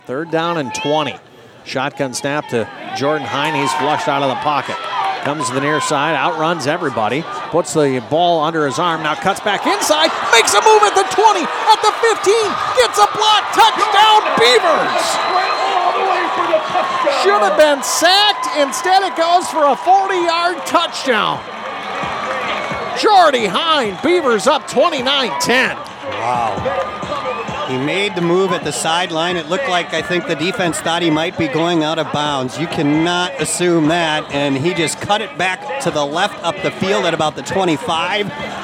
3rd down and 20. Shotgun snap to Jordan Hine. He's flushed out of the pocket. Comes to the near side, outruns everybody, puts the ball under his arm, now cuts back inside, makes a move at the 20, at the 15, gets a block, touchdown Beavers! Should have been sacked, instead it goes for a 40-yard touchdown. Jordy Hine, Beavers up 29-10. Wow. He made the move at the sideline. It looked like, I think the defense thought he might be going out of bounds. You cannot assume that. And he just cut it back to the left up the field at about the 25.